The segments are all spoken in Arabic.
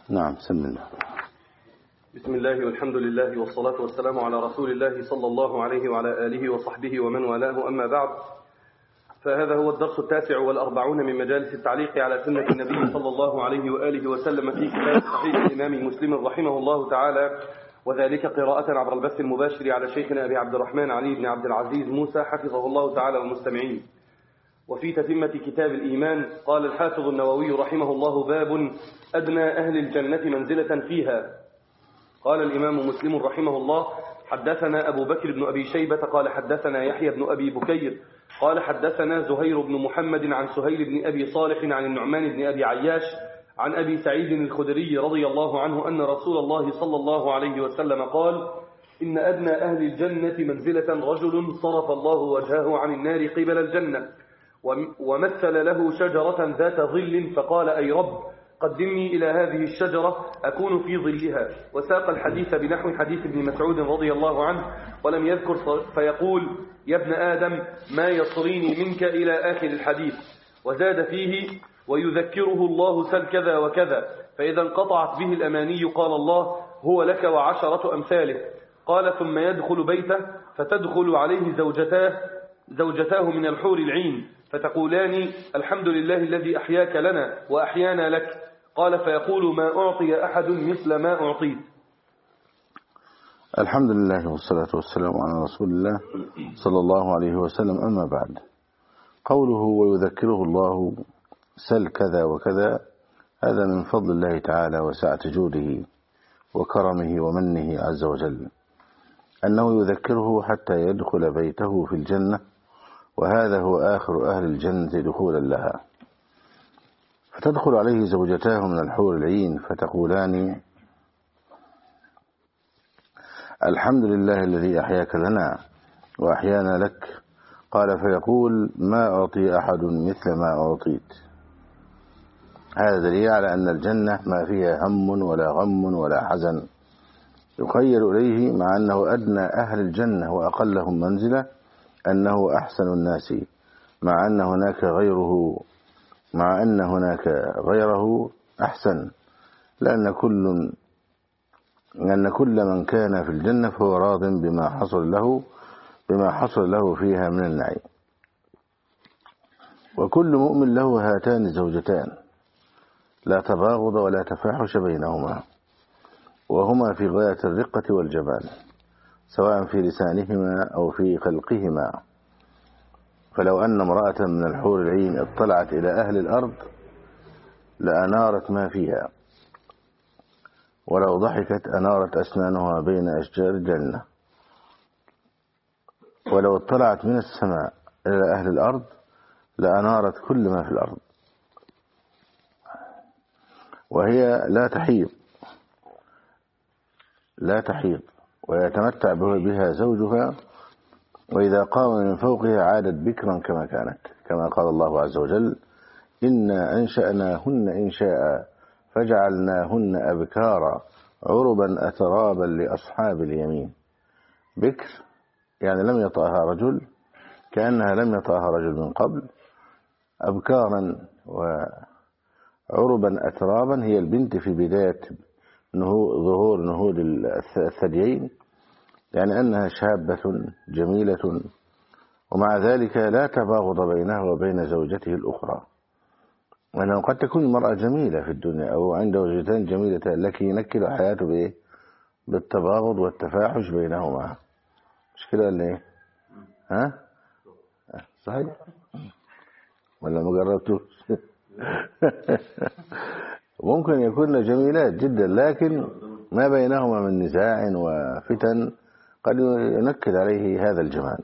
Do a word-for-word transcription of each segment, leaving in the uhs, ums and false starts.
نعم بسم الله. بسم الله والحمد لله والصلاة والسلام على رسول الله صلى الله عليه وعلى آله وصحبه ومن والاه، أما بعد، فهذا هو الدرس التاسع والأربعون من مجالس التعليق على سنة النبي صلى الله عليه وآله وسلم في كتاب صحيح الإمام مسلم رحمه الله تعالى، وذلك قراءة عبر البث المباشر على شيخنا أبي عبد الرحمن علي بن عبد العزيز موسى حفظه الله تعالى والمستمعين. وفي تتمة كتاب الإيمان قال الحافظ النووي رحمه الله: باب أدنى أهل الجنة منزلة فيها. قال الإمام مسلم رحمه الله: حدثنا أبو بكر بن أبي شيبة قال حدثنا يحيى بن أبي بكير قال حدثنا زهير بن محمد عن سهيل بن أبي صالح عن النعمان بن أبي عياش عن أبي سعيد الخدري رضي الله عنه أن رسول الله صلى الله عليه وسلم قال: إن أدنى أهل الجنة منزلة رجل صرف الله وجهه عن النار قبل الجنة، ومثل له شجرة ذات ظل فقال: أي رب، قدمني إلى هذه الشجرة أكون في ظلها. وساق الحديث بنحو حديث ابن مسعود رضي الله عنه ولم يذكر، فيقول: يا ابن آدم ما يصريني منك إلى آخر الحديث. وزاد فيه: ويذكره الله سل كذا وكذا، فإذا انقطعت به الأماني قال الله: هو لك وعشرة أمثاله. قال: ثم يدخل بيته فتدخل عليه زوجتاه زوجتاه من الحور العين فتقولان: الحمد لله الذي أحياك لنا وأحيانا لك. قال: فيقول: ما أعطي أحد مثل ما أعطيت. الحمد لله والصلاة والسلام على رسول الله صلى الله عليه وسلم، أما بعد. قوله ويذكره الله سل كذا وكذا، هذا من فضل الله تعالى وسعة جوده وكرمه ومنه عز وجل، أنه يذكره حتى يدخل بيته في الجنة، وهذا هو آخر أهل الجنة دخولا لها. فتدخل عليه زوجتاه من الحور العين فتقولان: الحمد لله الذي أحياك لنا وأحيانا لك. قال: فيقول: ما أعطي أحد مثل ما أعطيت. هذا دليل على أن الجنة ما فيها هم ولا غم ولا حزن. يخيل إليه مع أنه أدنى أهل الجنة وأقلهم منزلة أنه أحسن الناس، مع أن هناك غيره مع أن هناك غيره أحسن، لأن كل لأن كل من كان في الجنة فهو راض بما حصل له بما حصل له فيها من النعيم. وكل مؤمن له هاتان زوجتان، لا تباغض ولا تفاحش بينهما، وهما في غاية الرقة والجمال، سواء في لسانهما أو في خلقهما. فلو أن امرأة من الحور العين اطلعت إلى أهل الأرض لأنارت ما فيها، ولو ضحكت أنارت أسنانها بين أشجار الجنة، ولو اطلعت من السماء إلى أهل الأرض لأنارت كل ما في الأرض. وهي لا تحيض لا تحيض ويتمتع بها زوجها، وإذا قام من فوقها عادت بكرا كما كانت، كما قال الله عز وجل: إنا أنشأناهن إنشاء فجعلناهن أبكارا عربا أترابا لأصحاب اليمين. بكر يعني لم يطأها رجل، كأنها لم يطأها رجل من قبل. أبكارا وعربا أترابا هي البنت في بداية ظهور نهود الثديين، يعني أنها شابة جميلة، ومع ذلك لا تباغض بينها وبين زوجته الأخرى. وأنه قد تكون المرأة جميلة في الدنيا أو عنده زوجتان جميلة، لكن ينكل حياته بإيه؟ بالتباغض والتفاحش بينهما. مش كده ولا إيه؟ ها؟ صحيح؟ ولا ما جربتوش؟ ممكن يكون جميلات جدا، لكن ما بينهما من نزاع وفتن قد ينكد عليه هذا الجمال.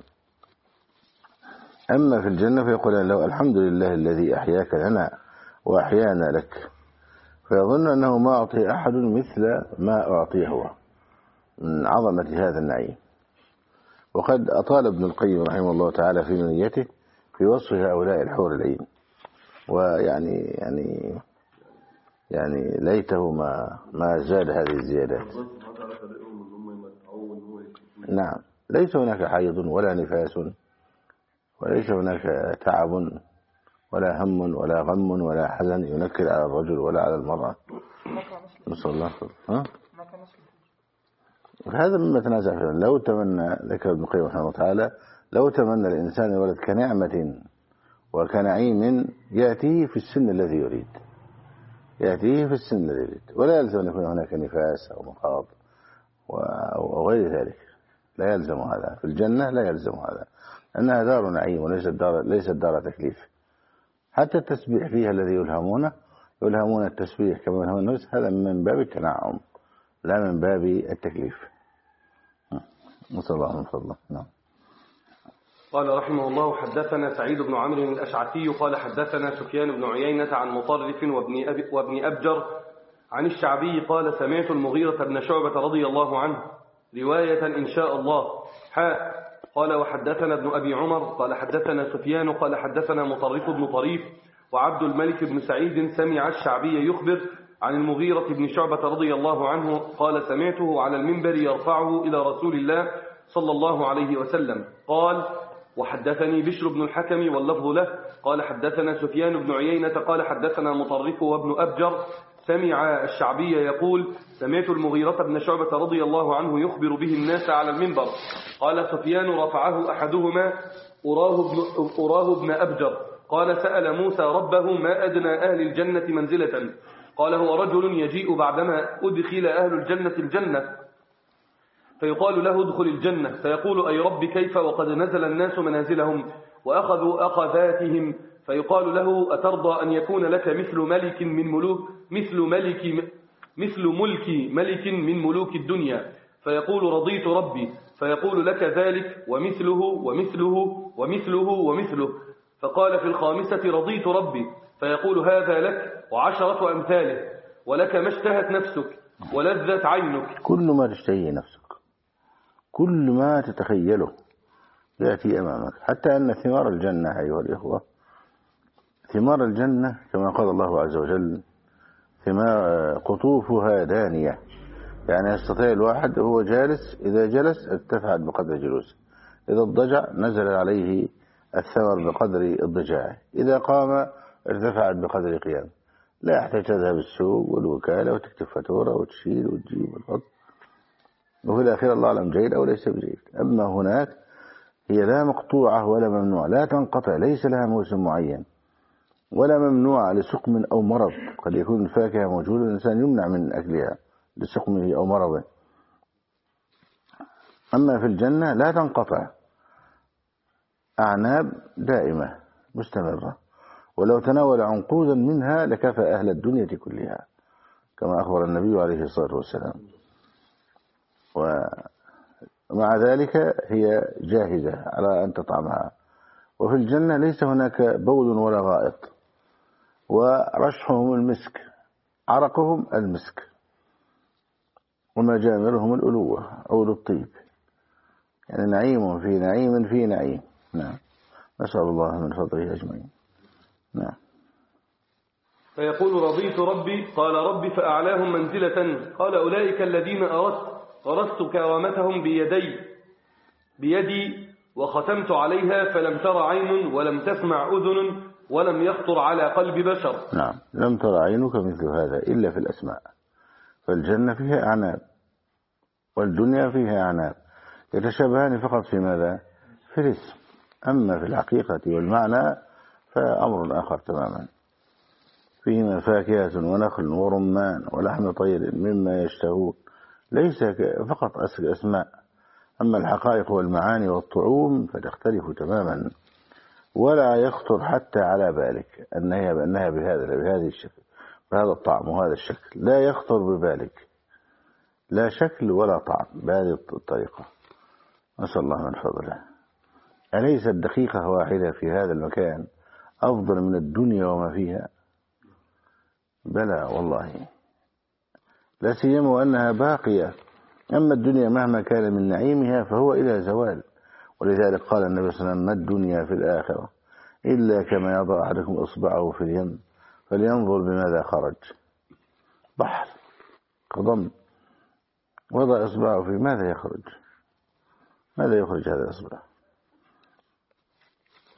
أما في الجنة فيقول له: الحمد لله الذي أحياك لنا وأحيانا لك. فيظن أنه ما أعطي أحد مثل ما أعطيه هو من عظمة هذا النعيم. وقد أطال ابن القيم رحمه الله تعالى في نيته في وصف هؤلاء الحور العين، ويعني يعني يعني ليته ما ما زاد هذه الزيادات. نعم، ليس هناك حيض ولا نفاس، وليس هناك تعب ولا هم ولا غم ولا حزن ينكد على الرجل ولا على المرأة. نسأل الله خير. ها؟ هذا مما تنازع فيه. لو تمنى، ذكر ابن القيم رحمه الله تعالى، لو تمنى الإنسان الولد كنعمة وكنعيم يأتيه في السن الذي يريد، يأتيه في السن الذي يريد، ولا يلزم أن يكون هناك نفاس أو مخاض أو غير ذلك، لا يلزم هذا. في الجنة لا يلزم هذا، أنها دار نعيم وليست دار, ليست دار تكليف. حتى التسبيح فيها الذي يلهمونه يلهمون التسبيح كما يلهمون النفس، هذا من باب التنعم لا من باب التكليف. نسأل الله من فضله. نعم. قال رحمه الله: حدثنا سعيد بن عمرو الأشعثي قال حدثنا سفيان بن عيينة عن مطرف وابن, أب وابن أبجر عن الشعبي قال: سمعت المغيرة بن شعبة رضي الله عنه رواية إن شاء الله. حاء. قال: وحدثنا ابن أبي عمر قال حدثنا سفيان قال حدثنا مطرف بن طريف وعبد الملك بن سعيد سمع الشعبي يخبر عن المغيرة بن شعبة رضي الله عنه قال: سمعته على المنبر يرفعه إلى رسول الله صلى الله عليه وسلم. قال: وحدثني بشر بن الحكم واللفظ له قال حدثنا سفيان بن عيينة قال حدثنا مطرف وابن أبجر سمع الشعبي يقول: سمعت المغيرة بن شعبة رضي الله عنه يخبر به الناس على المنبر. قال سفيان: رفعه أحدهما أراه ابن, أراه ابن أبجر قال: سأل موسى ربه ما أدنى أهل الجنة منزلة؟ قال: هو رجل يجيء بعدما أدخل أهل الجنة الجنة فيقال له: ادخل الجنة، فيقول: أي رب كيف وقد نزل الناس منازلهم وأخذوا أخذاتهم؟ فيقال له: أترضى أن يكون لك مثل ملك من ملوك مثل ملك مثل ملك ملك من ملوك الدنيا؟ فيقول: رضيت ربي. فيقول: لك ذلك ومثله ومثله ومثله ومثله. فقال في الخامسة: رضيت ربي. فيقول: هذا لك وعشرة أمثاله، ولك ما اشتهت نفسك ولذت عينك. كل ما تشتهيه نفسك، كل ما تتخيله يأتي أمامك. حتى أن ثمار الجنة أيها الإخوة، ثمار الجنة كما قال الله عز وجل: ثمار قطوفها دانية، يعني يستطيع الواحد وهو جالس، إذا جلس ارتفعت بقدر جلوسه، إذا اضطجع نزل عليه الثمر بقدر اضطجاعه، إذا قام ارتفعت بقدر قيامه. لا يحتاج تذهب السوق والوكالة وتكتب فاتورة وتشيل وتجيب وتحط، وفي الأخير الله أعلم جيد أو ليس بجيد. أما هناك هي لا مقطوعة ولا ممنوع، لا تنقطع، ليس لها موسم معين، ولا ممنوعة لسقم أو مرض. قد يكون الفاكهة موجودة الإنسان يمنع من أكلها لسقمه أو مرضه. أما في الجنة لا تنقطع، أعناب دائمة مستمرة، ولو تناول عنقودا منها لكفى أهل الدنيا كلها، كما أخبر النبي عليه الصلاة والسلام. ومع ذلك هي جاهزة على أن تطعمها. وفي الجنة ليس هناك بول ولا غائط، ورشحهم المسك، عرقهم المسك، ومجامرهم الألوة أو الطيب، يعني نعيم في نعيم في نعيم. نعم. نسأل الله من فضله أجمعين. نعم. فيقول: رضيت ربي. قال: ربي فأعلاهم منزلة. قال: أولئك الذين أردت غرست كرامتهم بيدي بيدي وختمت عليها فلم تر عين ولم تسمع أذن ولم يخطر على قلب بشر. نعم. لم تر عينك مثل هذا إلا في الأسماء. فالجنة فيها أعناب والدنيا فيها أعناب، يتشابهان فقط في ماذا؟ في الاسم. أما في الحقيقة والمعنى فأمر آخر تماما. فيهما فاكهة ونخل ورمان ولحم طير مما يشتهون، ليس فقط أسماء. أما الحقائق والمعاني والطعوم فتختلف تماما، ولا يخطر حتى على بالك أنها بأنها بهذا بهذه الشكل، بهذا الطعم وهذا الشكل، لا يخطر ببالك، لا شكل ولا طعم بهذه الطريقة. نسأل الله من فضله. أليست دقيقة واحدة في هذا المكان أفضل من الدنيا وما فيها؟ بلى والله، لا سيما وأنها باقية. أما الدنيا مهما كان من نعيمها فهو إلى زوال. ولذلك قال النبي صلى الله عليه وسلم: ما الدنيا في الآخرة إلا كما يضع أحدكم إصبعه في اليم فلينظر بماذا خرج. بحر قضم، وضع إصبعه في ماذا يخرج؟ ماذا يخرج هذا الإصبع؟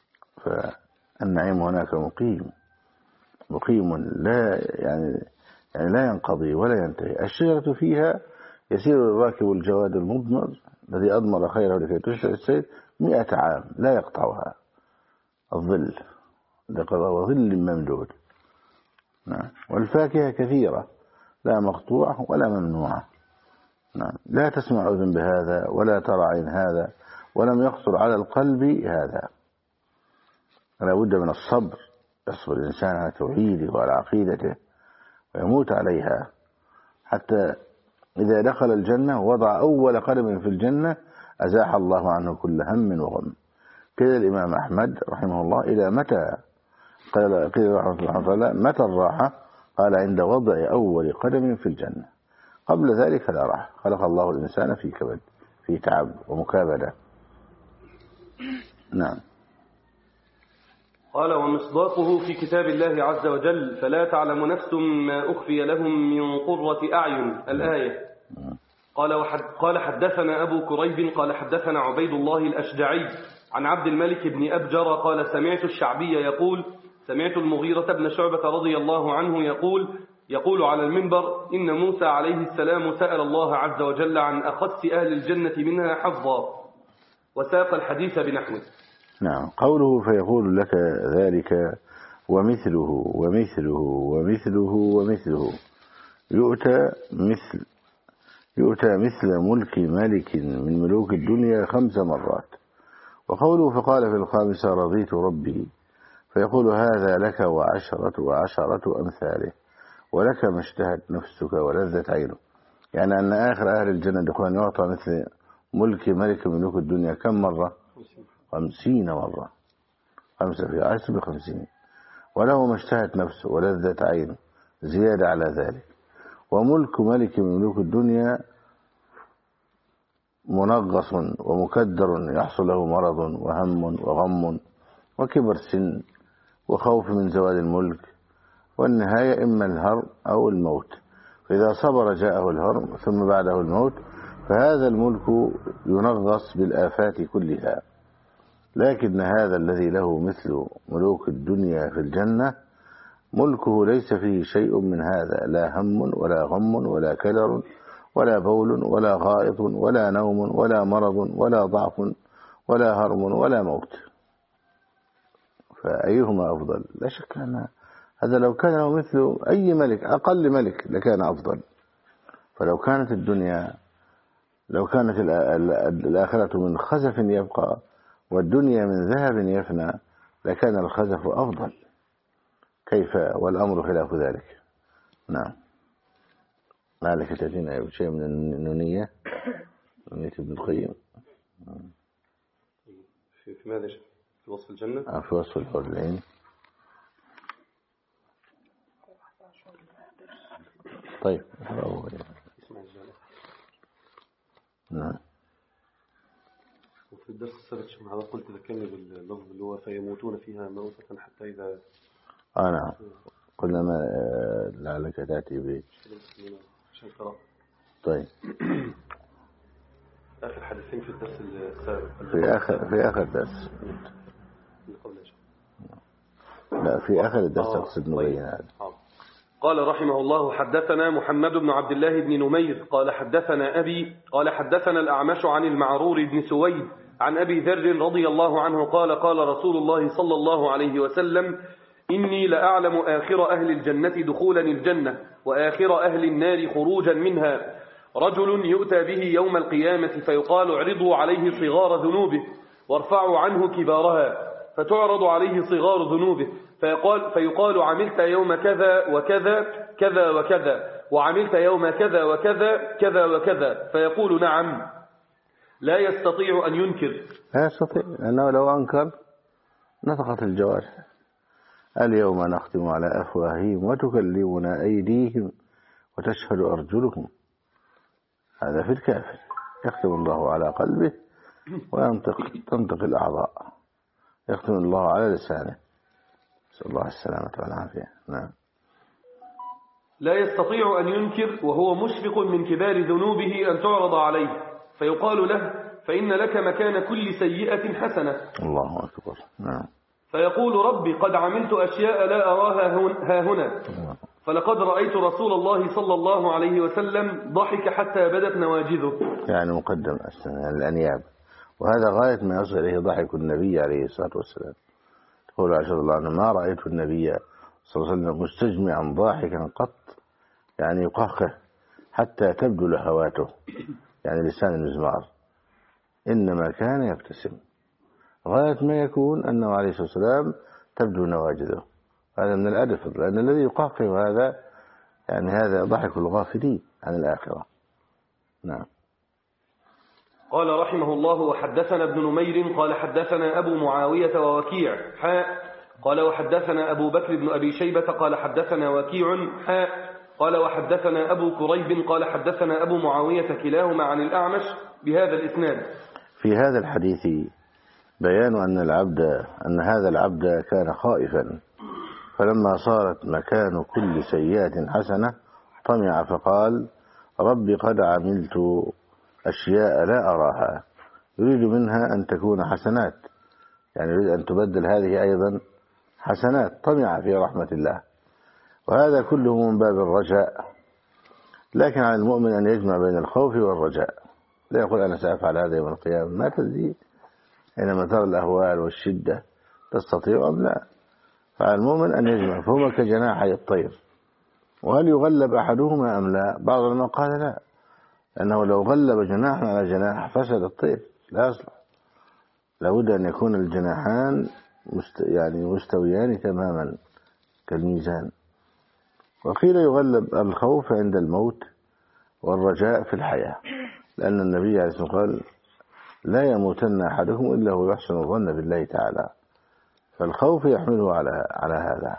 فالنعيم هناك مقيم، مقيم لا يعني يعني لا ينقضي ولا ينتهي. الشجرة فيها يسير الراكب الجواد المضمر الذي أضمر خيره لكي تشتري السيد مئة عام لا يقطعها. الظل وظل ممدود. نعم. والفاكهة كثيرة لا مقطوعة ولا ممنوعة. نعم. لا تسمع أذن بهذا ولا ترى عين هذا ولم يخطر على القلب هذا. لا بد من الصبر، يصبر الإنسان على توحيده وعلى عقيدته ويموت عليها حتى إذا دخل الجنة وضع أول قدم في الجنة أزاح الله عنه كل هم وغم. قيل الإمام أحمد رحمه الله إلى متى؟ قال قيل رحمه الله متى الراحة؟ قال عند وضع أول قدم في الجنة، قبل ذلك لا راحة. خلق الله الإنسان في كبد في تعب ومكابدة. نعم. قال ومصداقه في كتاب الله عز وجل فلا تعلم نفس ما أخفي لهم من قرة أعين الآية. قال وحد قال حدثنا أبو كريب قال حدثنا عبيد الله الأشجعي عن عبد الملك بن أبجر قال سمعت الشعبي يقول سمعت المغيرة بن شعبة رضي الله عنه يقول يقول على المنبر إن موسى عليه السلام سأل الله عز وجل عن أخص أهل الجنة منها حظا، وساق الحديث بنحوه. نعم. قوله فيقول لك ذلك ومثله ومثله ومثله ومثله يؤتى مثل يؤتى مثل ملك ملك من ملوك الدنيا خمس مرات. وقوله فقال في الخامسة رضيت ربي فيقول هذا لك وعشرة وعشرة أمثاله ولك ما اشتهت نفسك ولذت عينك. يعني أن آخر أهل الجنة دخولا يعطى مثل ملك ملك من ملوك الدنيا كم مرة؟ خمسين مرة. خمسة في عشر بخمسين. وله ما اشتهت نفسه ولذت عينه زيادة على ذلك. وملك ملك من ملوك الدنيا منغص ومكدر يحصل له مرض وهم وغم وكبر سن وخوف من زوال الملك، والنهاية إما الهرم أو الموت. فإذا صبر جاءه الهرم ثم بعده الموت، فهذا الملك ينغص بالآفات كلها. لكن هذا الذي له مثل ملوك الدنيا في الجنة ملكه ليس فيه شيء من هذا، لا هم ولا غم ولا كدر ولا بول ولا غائط ولا نوم ولا مرض ولا ضعف ولا هرم ولا موت. فأيهما أفضل؟ لا شك أن هذا لو كان له مثل أي ملك أقل ملك لكان أفضل. فلو كانت الدنيا لو كانت الآخرة من خزف يبقى والدنيا من ذهب يفنى لكان الخزف أفضل. كيف والأمر خلاف ذلك. نعم. لعلك تأتينا شيء من النونية نونية ابن القيم في في ماذا في وصف الجنة؟ آه في وصف الحور العين. طيب نعم. وفي الدرس السابق شو هذا قلت ذكرني باللفظ اللي هو فيموتون فيها موتة حتى إذا آه نعم قلنا ما لعلك تأتي به. طيب آخر حديثين في الدرس السابق في آخر في آخر درس لا في آخر الدرس أقصد نبين هذا. قال رحمه الله حدثنا محمد بن عبد الله بن نمير قال حدثنا أبي قال حدثنا الأعمش عن المعرور بن سويد عن أبي ذر رضي الله عنه قال قال رسول الله صلى الله عليه وسلم إني لأعلم آخر أهل الجنة دخولا الجنة وآخر أهل النار خروجا منها. رجل يؤتى به يوم القيامة فيقال اعرضوا عليه صغار ذنوبه وارفعوا عنه كبارها، فتعرض عليه صغار ذنوبه فيقال, فيقال عملت يوم كذا وكذا كذا وكذا وعملت يوم كذا وكذا كذا وكذا، فيقول نعم. لا يستطيع أن ينكر. لا يستطيع لأنه لو أنكر نطقت الجوارح. اليوم نختم على أفواههم وتكلمنا أيديهم وتشهد أرجلهم. هذا في الكافر يختم الله على قلبه وينطق تنطق الأعضاء يختم الله على لسانه. نسأل الله السلامة والعافية. نعم. لا يستطيع أن ينكر وهو مشفق من كبار ذنوبه أن تعرض عليه، فيقال له فإن لك مكان كل سيئة حسنة. الله أكبر. نعم. فيقول ربي قد عملت أشياء لا أراها ها هنا، فلقد رأيت رسول الله صلى الله عليه وسلم ضحك حتى بدت نواجذه. يعني مقدم يعني الأنياب، وهذا غاية ما يصل إليه ضحك النبي عليه الصلاة والسلام. يقول عائشة رضي الله عنها ما رأيت النبي صلى الله عليه وسلم مستجمعا ضاحكا قط، يعني يقهقه حتى تبدو لهواته، يعني لسان المزمار، إنما كان يبتسم. غاية ما يكون أنه عليه الصلاة والسلام تبدو نواجذه. هذا من الأدب، لأن الذي يقهقه هذا يعني هذا ضحك الغافلين عن الآخرة. نعم. قال رحمه الله وحدثنا ابن نمير قال حدثنا أبو معاوية ووكيع حاء قال وحدثنا أبو بكر بن أبي شيبة قال حدثنا وكيع حاء قال وحدثنا أبو كريب قال حدثنا أبو معاوية كلاهما عن الأعمش بهذا الإسناد. في هذا الحديث بيان أن العبد أن هذا العبد كان خائفا، فلما صارت مكان كل سيئة حسنة طمع فقال ربي قد عملت أشياء لا أراها، يريد منها أن تكون حسنات، يعني يريد أن تبدل هذه أيضا حسنات، طمع في رحمة الله. وهذا كله من باب الرجاء، لكن على المؤمن أن يجمع بين الخوف والرجاء، لا يقول أنا سأفعل هذا يوم القيامة، ما تدري حينما ترى الأهوال والشدة تستطيع أم لا. فعلى المؤمن أن يجمع، فهما كجناحي الطير، وهل يغلب أحدهما أم لا؟ بعض العلماء قال لا، لأنه لو غلب جناح على جناح فسد الطير، لا يصلح، لابد أن يكون الجناحان مست يعني مستويان تماما كالميزان. وقيل يغلب الخوف عند الموت والرجاء في الحياة، لأن النبي عليه الصلاة والسلام قال لا يموتن أحدكم إلا هو يحسن الظن بالله تعالى، فالخوف يحمله على على هذا،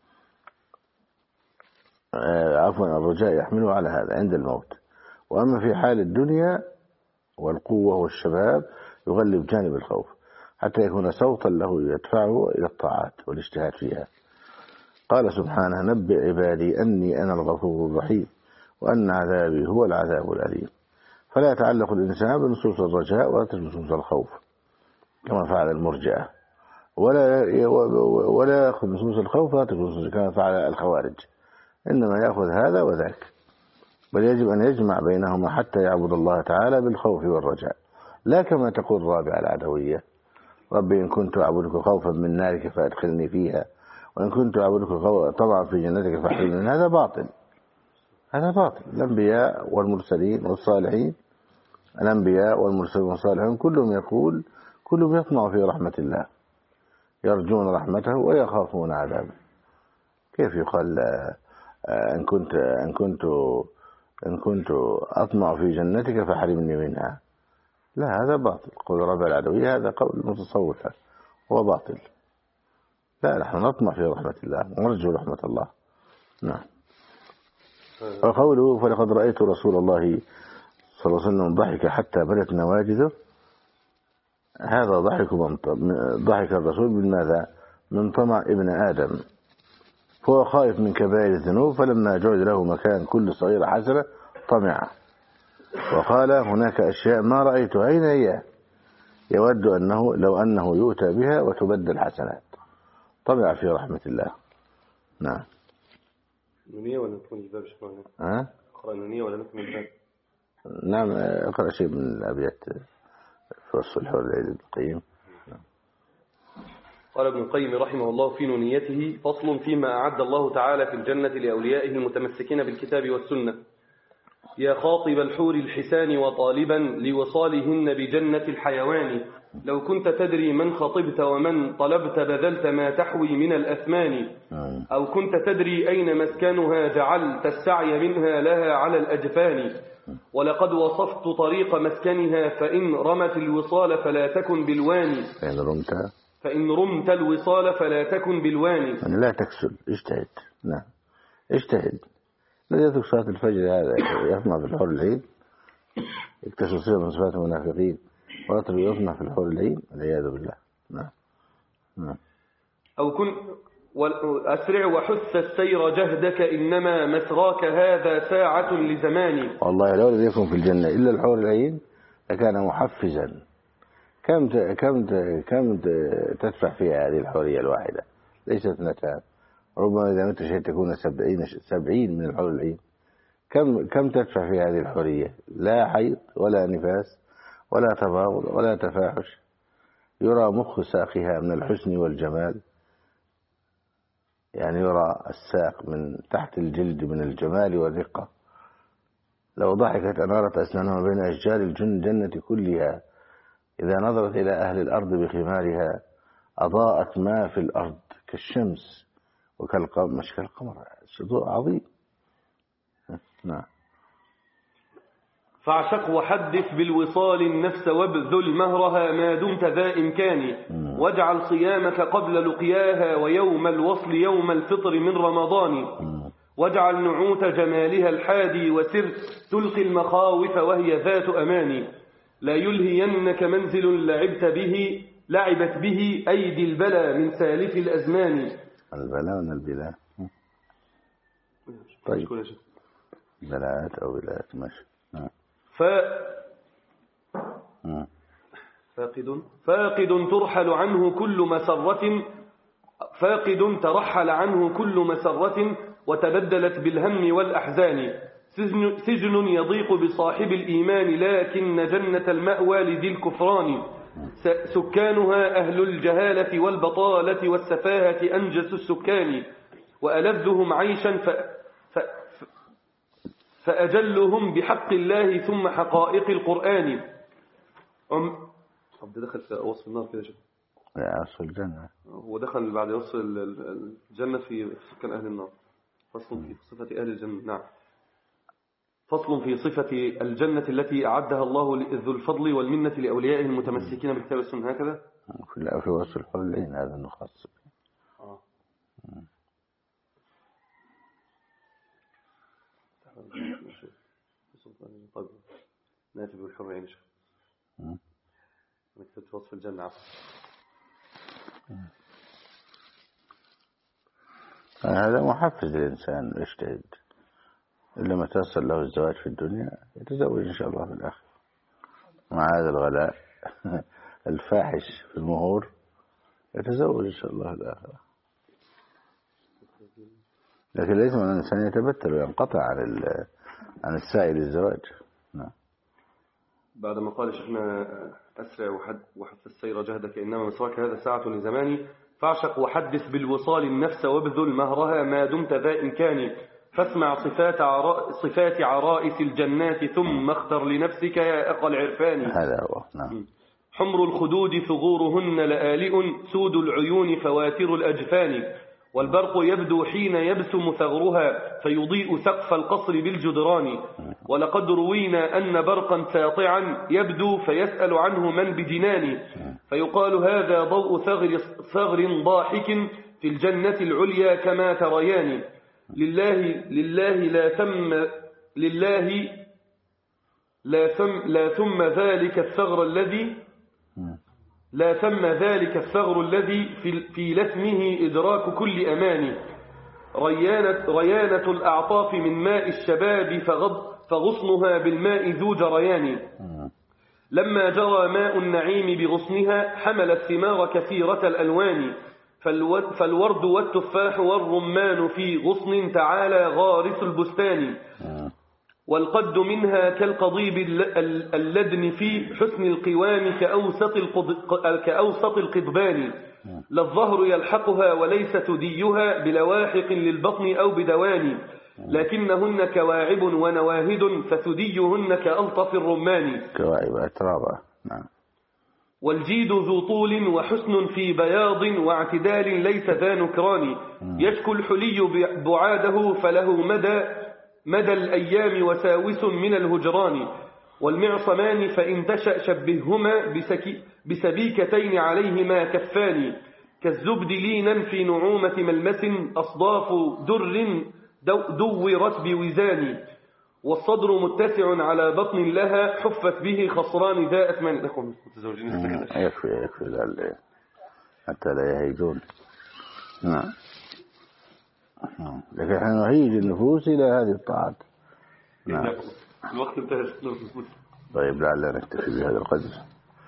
عفوا الرجاء يحمله على هذا عند الموت. وأما في حال الدنيا والقوة والشباب يغلب جانب الخوف حتى يكون صوتا له يدفعه إلى الطاعات والاجتهاد فيها. قال سبحانه نبئ عبادي أني أنا الغفور الرحيم وأن عذابي هو العذاب الأليم. فلا يتعلق الإنسان بنصوص الرجاء ولا بنصوص الخوف كما فعل المرجئة، ولا ولا يأخذ نصوص الخوف ولا بنصوص كما فعل الخوارج، إنما يأخذ هذا وذاك، بل يجب أن يجمع بينهما حتى يعبد الله تعالى بالخوف والرجاء، لا كما تقول الرابعة العدوية ربي إن كنت أعبدك خوفا من نارك فأدخلني فيها وإن كنت أعبدك طبعا في جنتك فأحرمني منها. هذا باطل، هذا باطل. الأنبياء والمرسلين والصالحين، الأنبياء والمرسلين والصالحين كلهم يقول كلهم يطمع في رحمة الله، يرجون رحمته ويخافون عذابه. كيف يقال إن كنت إن كنت إن كنت أطمع في جنتك فأحرمني منها؟ لا، هذا باطل. قول ربع العدوية هذا قول متصوفة، هو باطل. لا، نحن نطمع في رحمة الله ونرجو رحمة الله. نعم. وقوله فلقد رأيت رسول الله صلى الله عليه وسلم ضحك حتى بدت نواجذه، هذا ضحك ضحك الرسول من ماذا؟ من طمع ابن آدم، فهو خائف من كبائر الذنوب، فلما جعل له مكان كل صغيرة حسنة طمع وقال هناك أشياء ما رأيتها أين هي؟ يود أنه لو أنه يؤتى بها وتبدل حسنات، طمع في رحمة الله. نعم. نونية ولا نكمل الباب شكرا؟ ها؟ اقرأ نونية ولا نكمل الباب؟ نعم، اقرأ شيء من الأبيات في الصلح والليل ابن القيم. قال ابن القيم رحمه الله في نونيته فصل فيما أعد الله تعالى في الجنة لأوليائه المتمسكين بالكتاب والسنة. يا خاطب الحور الحسان وطالبا لوصالهن بجنة الحيوان، لو كنت تدري من خطبت ومن طلبت بذلت ما تحوي من الأثمان، أو كنت تدري أين مسكنها جعلت السعي منها لها على الأجفان، ولقد وصفت طريق مسكنها فإن رمت الوصال فلا تكن بالواني، فإن رمت فإن رمت الوصال فلا تكن بالواني، يعني لا تكسل، اجتهد. نعم، اجتهد. الذي يترك صلاة الفجر هذا يطمع في الحور العين، يكتسب صفة من صفات المنافقين ويطلب يطمع في الحور العين، والعياذ بالله. نعم. نعم. أو كن أسرع وحث السير جهدك إنما مسراك هذا ساعة لزماني. والله لو لم يكن في الجنة إلا الحور العين لكان محفزا. كم كم كم تدفع فيها هذه الحورية الواحدة؟ ليست اثنتان ربما إذا مت شيء تكون سبعين سبعين من الحور العين. كم كم تدفع في هذه الحرية؟ لا حيض ولا نفاس ولا تفاضل ولا تفاحش، يرى مخ ساقها من الحسن والجمال، يعني يرى الساق من تحت الجلد من الجمال والرقة. لو ضحكت أنارت أسنانها بين أشجار الجنة كلها، إذا نظرت إلى أهل الأرض بخمارها أضاءت ما في الأرض كالشمس وكالقمر، مش كالقمر، ضوء عظيم. نعم. فاعشق وحدث بالوصال النفس وابذل مهرها ما دمت ذا إمكان، واجعل صيامك قبل لقياها ويوم الوصل يوم الفطر من رمضان، واجعل نعوت جمالها الحادي وسر تلقي المخاوف وهي ذات أمان، لا يلهينك منزل لعبت به لعبت به أيدي البلا من سالف الأزمان. البلا من البلا. طيب بلاءات أو بلاءات ماشي. ف... فاقد فاقد ترحل عنه كل مسرة فاقد ترحل عنه كل مسرة وتبدلت بالهم والأحزان، سجن, سجن يضيق بصاحب الإيمان لكن جنة المأوى لذي الكفران، سكانها أهل الجهالة والبطالة والسفاهة أنجس السكان، وألذهم عيشا ف... ف... فأجلهم بحق الله ثم حقائق القرآن. أم طب ده دخل في وصف النار كده شوف. لا وصف الجنة. هو دخل بعد وصف الجنة في سكان أهل النار. فصل في صفة أهل الجنة. نعم. فصل في صفة الجنة التي أعدها الله ذو الفضل والمنة لأوليائه المتمسكين بالكتاب والسنة. هكذا. لا في وصف الحور العين هذا النخاص. آه. طيب ناتي بالحور العين شوف. مكتبت وصف الجنة عفوا. هذا محفز الإنسان يجتهد، إلا ما تيسر له الزواج في الدنيا يتزوج إن شاء الله في الآخرة مع هذا الغلاء الفاحش في المهور، يتزوج إن شاء الله في الآخرة. لكن لازم أن الإنسان يتبتل وينقطع عن عن السعي للزواج. نعم. بعد ما قال شيخنا أسرع وحد وحث السير جهدك إنما مسواك هذا ساعة لزماني، فاعشق وحدث بالوصال النفس وابذل مهرها ما دمت ذا إمكان، فاسمع صفات عراء صفات عرائس الجنات ثم اختر لنفسك يا أقى العرفان. هذا هو. نعم. حمر الخدود ثغورهن لآلئ سود العيون فواتر الأجفان، والبرق يبدو حين يبسم ثغرها فيضيء سقف القصر بالجدران، ولقد روينا أن برقا ساطعا يبدو فيسأل عنه من بجنان، فيقال هذا ضوء ثغر, ثغر ضاحك في الجنة العليا كما تريان، لله لله لا ثم لله لا ثم لا ثم ذلك الثغر الذي لا ثم ذلك الثغر الذي في, في لثمه إدراك كل أمان، ريانة, ريانة الأعطاف من ماء الشباب فغض فغصنها بالماء ذو جريان، لما جرى ماء النعيم بغصنها حمل الثمار كثيرة الألوان، فالورد والتفاح والرمان في غصن تعالى غارس البستان، والقد منها كالقضيب اللدن في حسن القوام كأوسط, كأوسط القضبان، لا الظهر يلحقها وليس تديها بلواحق للبطن أو بدوان، لكنهن كواعب ونواهد فثديهن كألطف الرمان. كواعب أترابة. نعم. والجيد ذو طول وحسن في بياض واعتدال ليس ذا نكران، يشكو الحلي بعاده فله مدى مدى الأيام وساوس من الهجران، والمعصمان فإن تشأ شبههما بسبيكتين عليهما كفان، كالزبد لينا في نعومة ملمس أصداف در دورت بوزان، والصدر متسع على بطن لها حفت به خصران ذا أثمان. لكم متزوجين يكفي يكفي حتى لا يهيجون. نعم. لكن احنا نهيج النفوس إلى هذه الطاعات. نعم. الوقت انتهى. طيب لعلنا نكتفي بهذا القدر.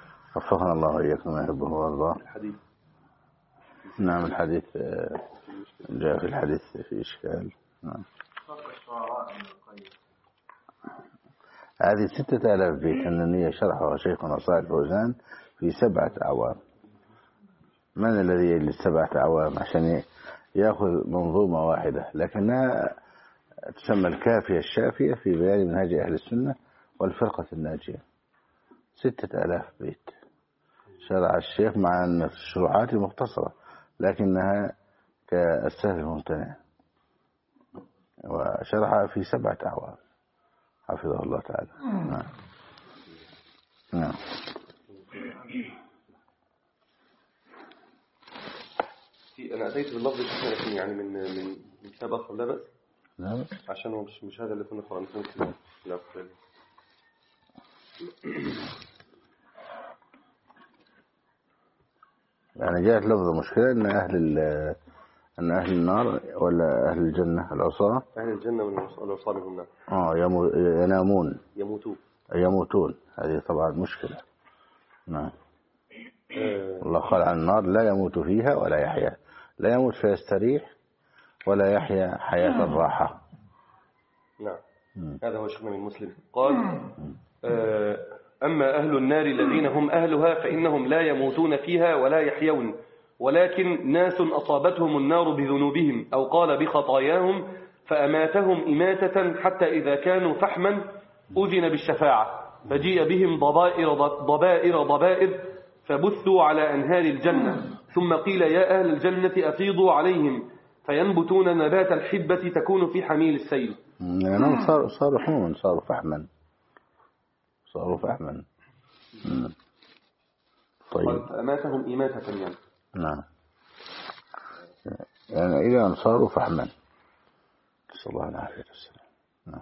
وفقنا الله وإياكم ما يحبه ويرضاه. الحديث. نعم الحديث جاء في الحديث في إشكال. نعم. هذه ستة آلاف بيت أنني شرحها شيخنا صالح الفوزان في سبعة أعوام. من الذي يجلس سبعة أعوام عشان يأخذ منظومة واحدة؟ لكنها تسمى الكافية الشافية في بيان منهج أهل السنة والفرقة الناجية. ستة آلاف بيت شرع الشيخ مع أن الشروحات مختصرة لكنها كالسهل الممتنع، وشرحها في سبعة أعوام حفظه الله تعالى. نعم. نعم. أنا أتيت باللفظ لكن يعني من من من كتاب آخر لا بأس. لا بأس. عشان هو مش مش هذا اللي كنا قرأناه كده. لا بأس. يعني جاءت لفظة مشكلة أن أهل أن أهل النار ولا أهل الجنة العصاة. أهل الجنة والعصاة من النار. آه ينامون. يموتون. يموتون هذه طبعا مشكلة. نعم. أه الله قال عن النار لا يموت فيها ولا يحيا، لا يموت فيستريح ولا يحيا حياة الراحة. نعم. م. هذا هو شيخنا من مسلم قال أه أما أهل النار الذين هم أهلها فإنهم لا يموتون فيها ولا يحيون، ولكن ناس أصابتهم النار بذنوبهم أو قال بخطاياهم فأماتهم إماتة حتى إذا كانوا فحما أذن بالشفاعة فجيء بهم ضبائر ضبائر ضبائر فبثوا على أنهار الجنة ثم قيل يا أهل الجنة أفيضوا عليهم فينبتون نبات الحبة تكون في حميل السيل. يعني صاروا صاروا حموما صاروا فحما صاروا فحما. طيب أماتهم إماتة يعني. نعم. يعني إذا صاروا فحما نسأل الله العافية والسلام. نعم.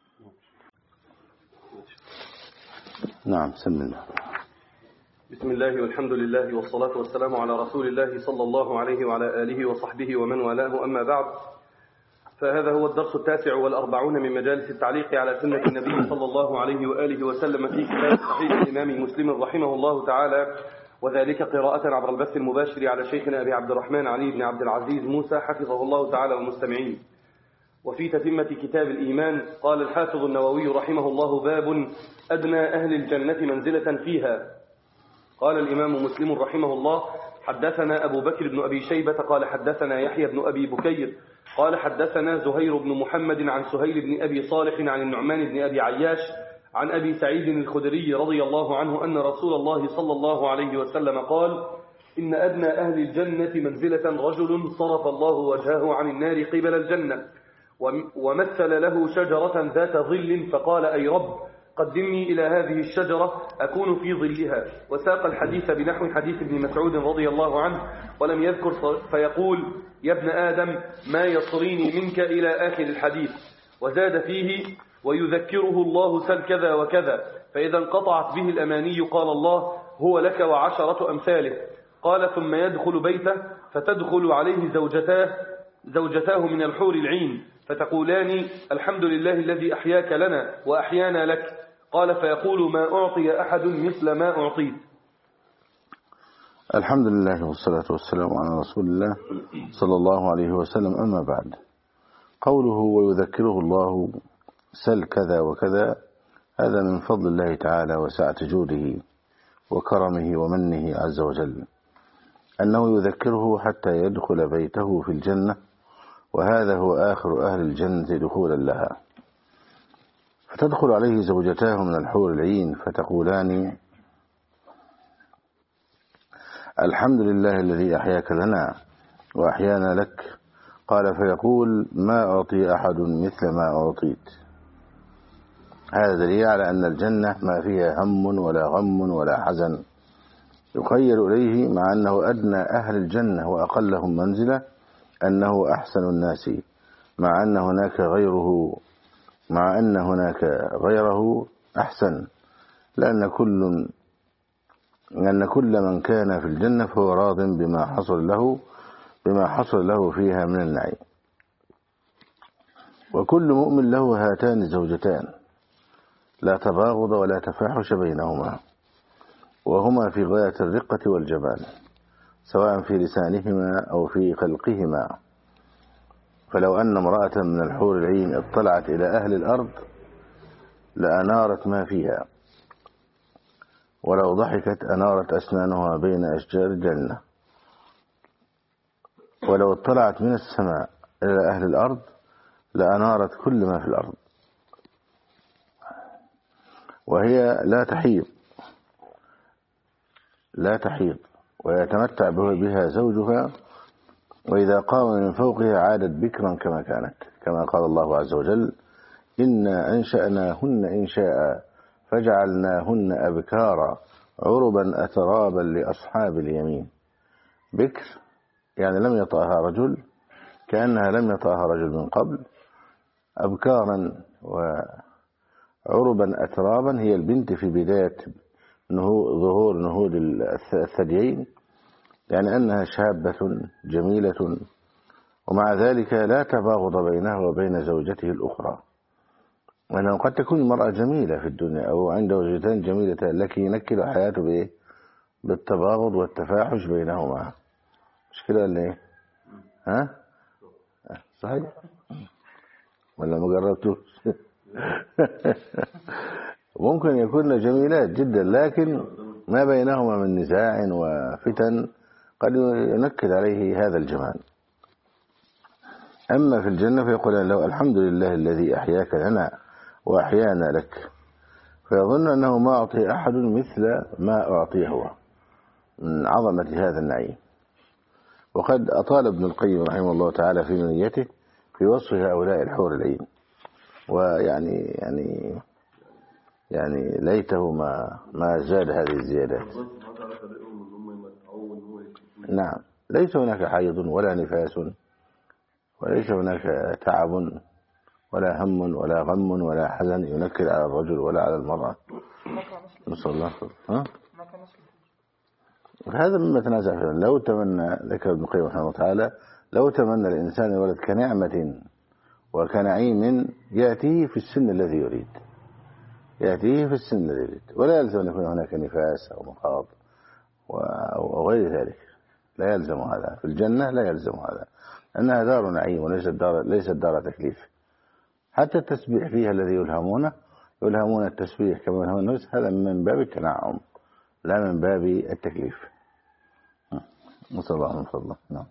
نعم سم الله. بسم الله والحمد لله والصلاة والسلام على رسول الله صلى الله عليه وعلى آله وصحبه ومن والاه، أما بعد، فهذا هو الدرس التاسع والأربعون من مجالس التعليق على سنة النبي صلى الله عليه وآله وسلم في كتاب صحيح الإمام مسلم رحمه الله تعالى، وذلك قراءة عبر البث المباشر على شيخنا أبي عبد الرحمن علي بن عبد العزيز موسى حفظه الله تعالى والمستمعين. وفي تتمة كتاب الإيمان قال الحافظ النووي رحمه الله: باب أدنى أهل الجنة منزلة فيها. قال الإمام مسلم رحمه الله: حدثنا أبو بكر بن أبي شيبة قال حدثنا يحيى بن أبي بكير قال حدثنا زهير بن محمد عن سهيل بن أبي صالح عن النعمان بن أبي عياش عن أبي سعيد الخدري رضي الله عنه أن رسول الله صلى الله عليه وسلم قال: إن أدنى أهل الجنة منزلة رجل صرف الله وجهه عن النار قبل الجنة ومثل له شجرة ذات ظل فقال: أي رب قدمني إلى هذه الشجرة أكون في ظلها. وساق الحديث بنحو حديث ابن مسعود رضي الله عنه ولم يذكر فيقول: يا ابن آدم ما يصريني منك إلى آخر الحديث. وزاد فيه: ويذكره الله سل كذا وكذا، فإذا انقطعت به الأماني قال الله: هو لك وعشرة أمثاله. قال: ثم يدخل بيته فتدخل عليه زوجتاه زوجتاه من الحور العين فتقولان: الحمد لله الذي أحياك لنا وأحيانا لك. قال: فيقول: ما أعطي أحد مثل ما أعطيت. الحمد لله والصلاة والسلام على رسول الله صلى الله عليه وسلم. أما بعد، قوله ويذكره الله سل كذا وكذا، هذا من فضل الله تعالى وسعة جوده وكرمه ومنه عز وجل، أنه يذكره حتى يدخل بيته في الجنة، وهذا هو آخر أهل الجنة دخولا لها. فتدخل عليه زوجتاه من الحور العين فتقولان: الحمد لله الذي أحياك لنا وأحيانا لك. قال: فيقول: ما أعطي أحد مثل ما أعطيت. هذا دليل على أن الجنة ما فيها هم ولا غم ولا حزن. يخيل إليه مع أنه أدنى أهل الجنة وأقلهم منزلة أنه أحسن الناس، مع أن هناك غيره مع أن هناك غيره أحسن، لأن كل لأن كل من كان في الجنة فهو راض بما حصل له بما حصل له فيها من النعيم. وكل مؤمن له هاتان الزوجتان لا تباغض ولا تفاحش بينهما، وهما في غاية الرقة والجمال، سواء في لسانهما أو في خلقهما. فلو أن امرأة من الحور العين اطلعت إلى أهل الأرض لأنارت ما فيها، ولو ضحكت أنارت أسنانها بين أشجار الجنة، ولو اطلعت من السماء إلى أهل الأرض لأنارت كل ما في الأرض، وهي لا تحيض لا تحيض ويتمتع بها زوجها، وإذا قام من فوقها عادت بكرا كما كانت، كما قال الله عز وجل: إنا أنشأناهن إنشاء فجعلناهن أبكارا عربا أترابا لأصحاب اليمين. بكر يعني لم يطأها رجل، كأنها لم يطأها رجل من قبل. أبكارا وعربا أترابا هي البنت في بداية ظهور نهود الثديين، يعني أنها شابة جميلة، ومع ذلك لا تباغض بينها وبين زوجته الأخرى، وأنه قد تكون المرأة جميلة في الدنيا أو عند زوجتين جميلة، لكن ينكل حياته بإيه؟ بالتباغض والتفاحش بينهما. مش كده ولا إيه؟ ها؟ صحيح؟ ولا ما جربتوش؟ ممكن يكون جميلات جدا، لكن ما بينهما من نزاع وفتن قد ينكد عليه هذا الجمال. أما في الجنة فيقول له: الحمد لله الذي أحياك لنا وأحيانا لك، فيظن أنه ما أعطي أحد مثل ما أعطيه هو من عظمة هذا النعيم. وقد أطال ابن القيم رحمه الله تعالى في منيته في وصف هؤلاء الحور العين، ويعني يعني يعني ليته ما ما زاد هذه الزيادات. نعم، ليس هناك حيض ولا نفاس، وليس هناك تعب ولا هم ولا غم ولا حزن ينكد على الرجل ولا على المرأة. نسأل الله ها؟ هذا مما تنازع فيه. لو تمنى، ذكر ابن القيم رحمه الله تعالى، لو تمنى الإنسان الولد كنعمة وكنعيم يأتيه في السن الذي يريد، يأتيه في السن الذي يريد، ولا يلزم أن يكون هناك نفاس أو مخاض وغير ذلك. لا يلزم هذا في الجنة، لا يلزم هذا، أنها دار نعيم وليست دار ليست دار تكليف. حتى التسبيح فيها الذي يلهمونه يلهمون التسبيح كما يلهمون الناس، هذا من باب التنعم لا من باب التكليف. نسأل الله من فضله. نعم.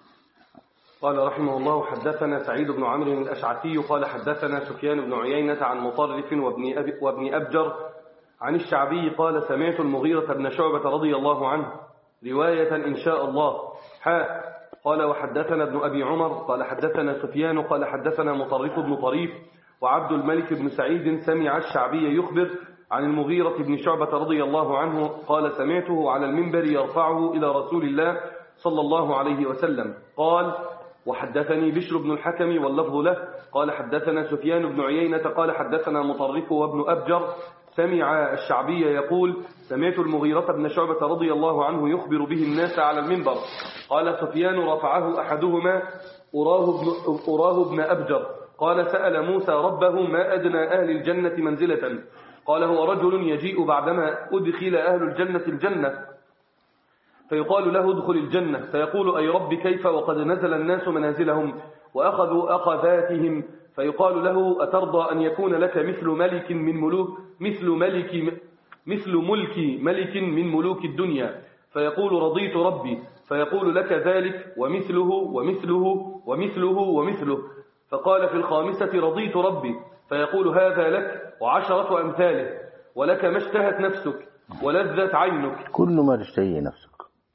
قال رحمه الله: حدثنا سعيد بن عمرو الأشعثي قال حدثنا سفيان بن عيينة عن مطرف وابن, أب وابن أبجر عن الشعبي قال: سمعت المغيرة بن شعبة رضي الله عنه رواية إن شاء الله حاء. قال: وحدثنا ابن أبي عمر قال حدثنا سفيان قال حدثنا مطرف بن طريف وعبد الملك بن سعيد سمع الشعبي يخبر عن المغيرة بن شعبة رضي الله عنه قال: سمعته على المنبر يرفعه إلى رسول الله صلى الله عليه وسلم. قال: وحدثني بشر بن الحكم واللفظ له قال حدثنا سفيان بن عيينة قال حدثنا مطرف وابن أبجر سمع الشعبي يقول: سمعت المغيرة بن شعبة رضي الله عنه يخبر به الناس على المنبر. قال سفيان: رفعه أحدهما أراه ابن, أراه ابن أبجر قال: سأل موسى ربه ما أدنى أهل الجنة منزلة؟ قال: هو رجل يجيء بعدما أدخل أهل الجنة الجنة فيقال له: ادخل الجنة، فيقول: أي رب كيف وقد نزل الناس منازلهم وأخذوا أخذاتهم؟ فيقال له: أترضى أن يكون لك مثل ملك من ملوك مثل ملك مثل ملك ملك من ملوك الدنيا؟ فيقول: رضيت ربي. فيقول: لك ذلك ومثله ومثله ومثله ومثله. فقال في الخامسة: رضيت ربي. فيقول: هذا لك وعشرة أمثاله، ولك ما اشتهت نفسك ولذت عينك. كل ما تشتهي نفسك،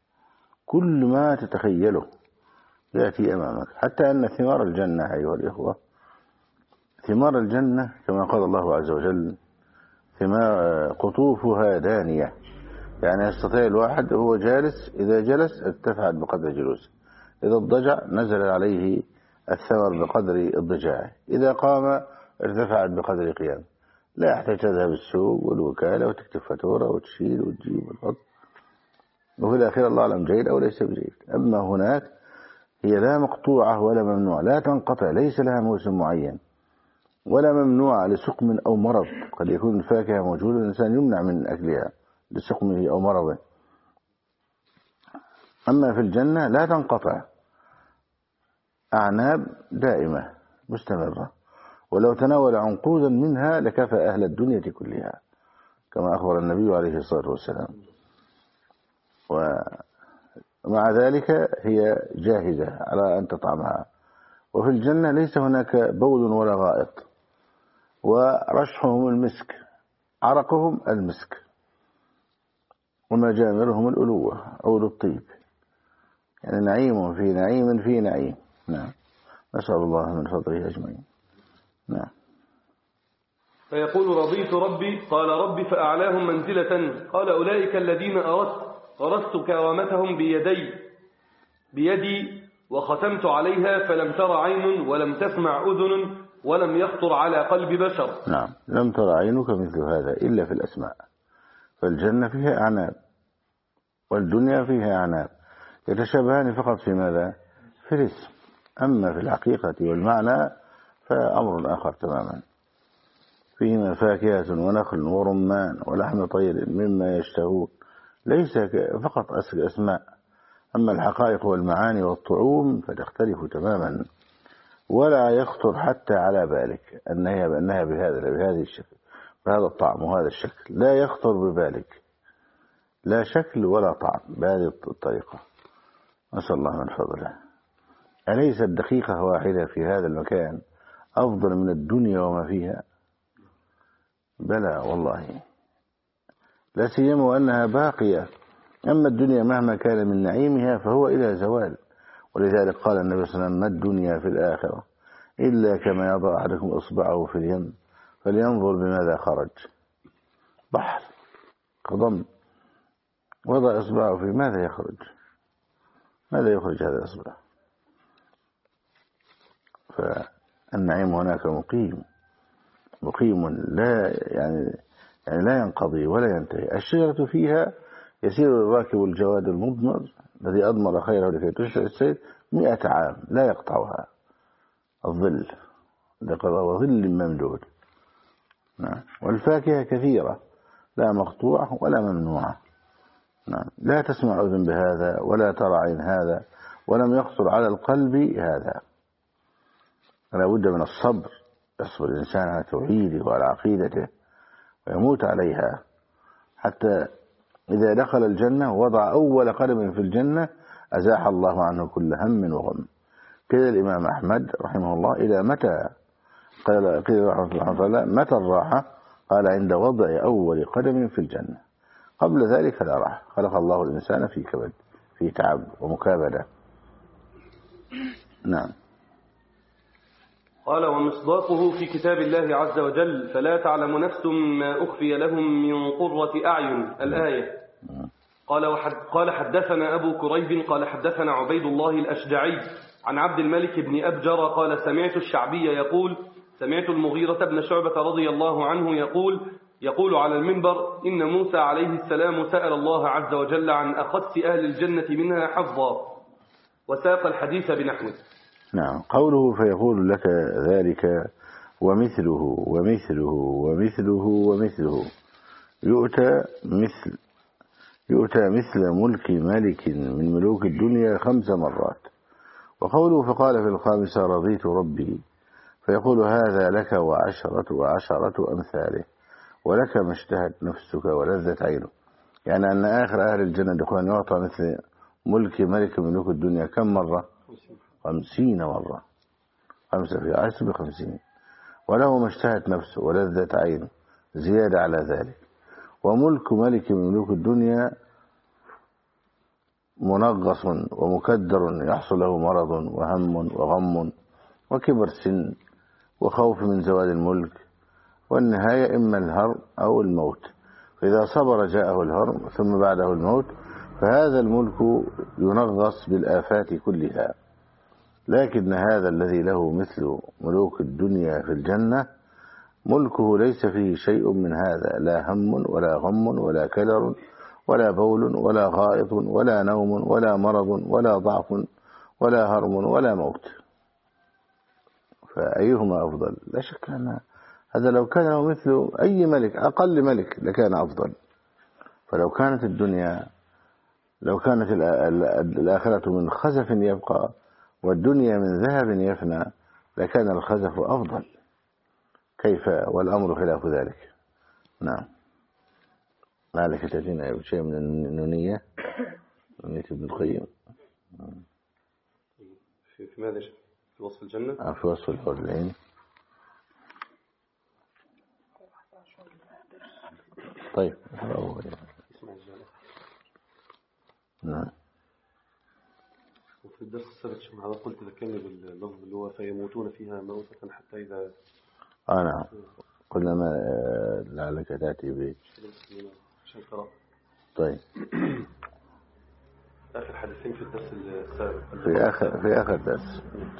كل ما تتخيله يأتي أمامك. حتى أن ثمار الجنة أيها الإخوة، ثمار الجنة كما قال الله عز وجل: ثمار قطوفها دانية، يعني يستطيع الواحد هو جالس، إذا جلس ارتفعت بقدر جلوسه، إذا اضطجع نزل عليه الثمر بقدر اضطجاعه، إذا قام ارتفعت بقدر قيامه. لا يحتاج تذهب السوق والوكالة وتكتب فاتورة وتشيل وتجيب وتحط، وفي الأخير الله أعلم جيد أو ليس بجيد. أما هناك هي لا مقطوعة ولا ممنوعة، لا تنقطع، ليس لها موسم معين، ولا ممنوعة لسقم أو مرض. قد يكون الفاكهة موجودة الإنسان يمنع من أكلها لسقمه أو مرضه. أما في الجنة لا تنقطع أعناب دائمة مستمرة، ولو تناول عنقودا منها لكفى أهل الدنيا كلها كما أخبر النبي عليه الصلاة والسلام. ومع ذلك هي جاهزة على أن تطعمها. وفي الجنة ليس هناك بول ولا غائط، ورشحهم المسك، عرقهم المسك، ومجامرهم الألوة أو الطيب، يعني نعيم في نعيم في نعيم. نعم، نسأل الله من فضله أجمعين. نعم. فيقول رضيت ربي، قال ربي فأعلاهم منزلة، قال أولئك الذين أردت غرست كرامتهم بيدي بيدي وختمت عليها فلم تر عين ولم تسمع أذن ولم يخطر على قلب بشر. نعم، لم تر عينك مثل هذا إلا في الأسماء. فالجنة فيها أعناب والدنيا فيها أعناب، يتشابهان فقط في ماذا؟ في الاسم، أما في الحقيقة والمعنى فأمر آخر تماما. فيهما فاكهة ونخل ورمان ولحم طير مما يشتهون، ليس فقط أسماء، أما الحقائق والمعاني والطعوم فتختلف تماما، ولا يخطر حتى على بالك أنها بأنها بهذا بهذه الشكل، بهذا الطعم وهذا الشكل، لا يخطر ببالك، لا شكل ولا طعم بهذه الطريقة. نسأل الله من فضله. أليست دقيقة واحدة في هذا المكان أفضل من الدنيا وما فيها؟ بلى والله، لا سيما وأنها باقية. أما الدنيا مهما كان من نعيمها فهو إلى زوال، ولذلك قال النبي صلى الله عليه وسلم: ما الدنيا في الآخرة إلا كما يضع أحدكم إصبعه في اليم فلينظر بماذا خرج. بحر قضم، وضع إصبعه في ماذا يخرج؟ ماذا يخرج هذا الإصبع؟ فالنعيم هناك مقيم مقيم لا يعني يعني لا ينقضي ولا ينتهي. الشجرة فيها يسير الراكب الجواد المضمر الذي أضمر خيره لكي تشفع السيد مئة عام لا يقطعها. الظل وظل ممدود. نعم. والفاكهة كثيرة لا مقطوعة ولا ممنوعة. نعم. لا تسمع أذن بهذا ولا ترى عين هذا ولم يخطر على القلب هذا. لا بد من الصبر، يصبر الإنسان على توحيده وعلى عقيدته ويموت عليها، حتى إذا دخل الجنة ووضع أول قدم في الجنة أزاح الله عنه كل هم وغم. كذا الإمام أحمد رحمه الله: إلى متى؟ قال قيل رحمه الله: متى الراحة؟ قال: عند وضع أول قدم في الجنة، قبل ذلك لا راحة. خلق الله الإنسان في كبد، في تعب ومكابدة. نعم. قال: ومصداقه في كتاب الله عز وجل: فلا تعلم نفس ما أخفي لهم من قرة أعين. الآية. قال وحد قال حدثنا أبو كريب قال حدثنا عبيد الله الأشجعي عن عبد الملك بن أبجر قال: سمعت الشعبي يقول: سمعت المغيرة بن شعبة رضي الله عنه يقول يقول على المنبر: إن موسى عليه السلام سأل الله عز وجل عن أخس أهل الجنة منها حظا، وساق الحديث بنحوه. نعم. قوله فيقول لك ذلك ومثله ومثله ومثله ومثله، يؤتى مثل يؤتى مثل ملك ملك من ملوك الدنيا خمس مرات. وقوله فقال في الخامسة: رضيت ربي، فيقول هذا لك وعشرة وعشرة أمثاله، ولك ما اشتهت نفسك ولذت عينك. يعني أن آخر أهل الجنة دخولا يعطى مثل ملك ملك من ملوك الدنيا كم مرة؟ خمسين مرة. خمسة في عشر بخمسين. وله ما اشتهت نفسه ولذت عينه زيادة على ذلك. وملك ملك من ملوك الدنيا منغص ومكدر يحصل له مرض وهم وغم وكبر سن وخوف من زوال الملك، والنهاية إما الهرم أو الموت. فإذا صبر جاءه الهرم ثم بعده الموت، فهذا الملك ينغص بالآفات كلها. لكن هذا الذي له مثل ملوك الدنيا في الجنة ملكه ليس فيه شيء من هذا، لا هم ولا غم ولا كدر ولا بول ولا غائط ولا نوم ولا مرض ولا ضعف ولا هرم ولا موت. فأيهما أفضل؟ لا شك أن هذا لو كان مثل أي ملك أقل ملك لكان أفضل. فلو كانت الدنيا لو كانت الآخرة من خزف يبقى والدنيا من ذهب يفنى لكان الخزف أفضل. كيف والأمر خلاف ذلك؟ نعم. لعلك تأتينا شيء من النونية، نونية ابن القيم. في في ماذا؟ في وصف الجنة؟ آه في وصف الحور العين. طيب. نعم. وفي الدرس السابق شيخ هذا قلت ذكرني باللفظ اللي هو فيموتون فيها موتة حتى إذا آه نعم. قلنا ما لعلك تأتي به. طيب. آخر حديثين في الدرس السابق. في آخر في آخر درس.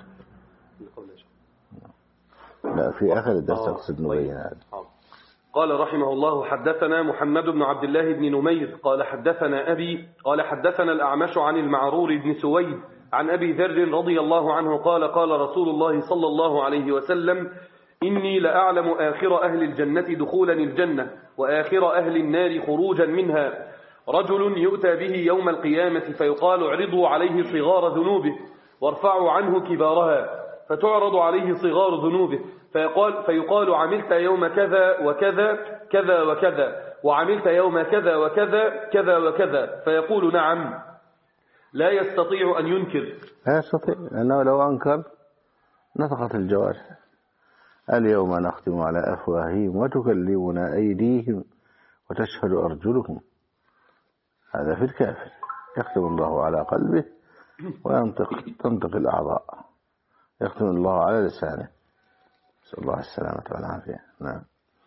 لا في آخر الدرس أقصد نبين هذا. قال رحمه الله: حدثنا محمد بن عبد الله بن نمير قال حدثنا أبي قال حدثنا الأعمش عن المعرور بن سويد عن أبي ذر رضي الله عنه قال قال رسول الله صلى الله عليه وسلم: إني لأعلم آخر أهل الجنة دخولا الجنة وآخر أهل النار خروجا منها. رجل يؤتى به يوم القيامة فيقال: اعرضوا عليه صغار ذنوبه وارفعوا عنه كبارها، فتعرض عليه صغار ذنوبه فيقال, فيقال: عملت يوم كذا وكذا كذا وكذا، وعملت يوم كذا وكذا كذا وكذا، فيقول: نعم. لا يستطيع أن ينكر. لا يستطيع، لأنه لو أنكر نطقت الجوارح. اليوم نختم على أفواههم وتكلمنا أيديهم وتشهد أرجلهم. هذا في الكافر، يختم الله على قلبه وينطق تنطق الأعضاء، يختم الله على لسانه. نسأل الله السلامة والعافية. نعم.